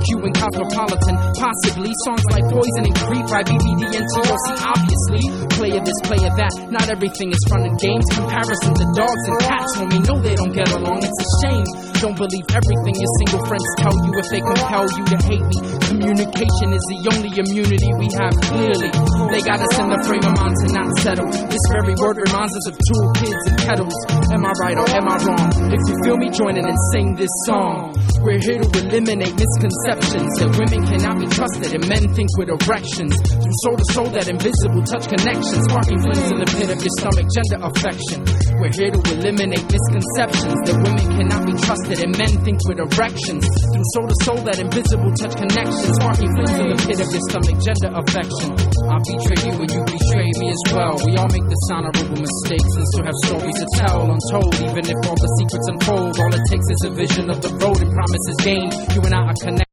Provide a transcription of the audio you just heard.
you in Cosmopolitan. Possibly songs like Poison and Creep by BBD and TLC. Obviously, player this, player that. Not everything is fun and games. Comparison to dogs and cats when we know they don't get along. It's a shame. Don't believe everything your single friends tell you if they compel you to hate me. Communication is the only immunity we have, clearly. They got us in the frame of mind to not settle. This very word reminds us of tool kids and kettles. Am I right or am I wrong? If you feel me, join in and sing this song. We're here to eliminate misconceptions that women cannot be trusted and men think with erections. From soul to soul, that invisible touch connection, sparking flames in the pit of your stomach, gender affection. We're here to eliminate misconceptions that women cannot be trusted and men think with erections. From soul to soul, that invisible touch connection, sparking flames in the pit of your stomach, gender affection. I betray you and you betray me as well. We all make dishonorable mistakes and still have stories to tell untold. Even if all the secrets unfold, all it takes is a vision of the road and promises gained. You and I are connected.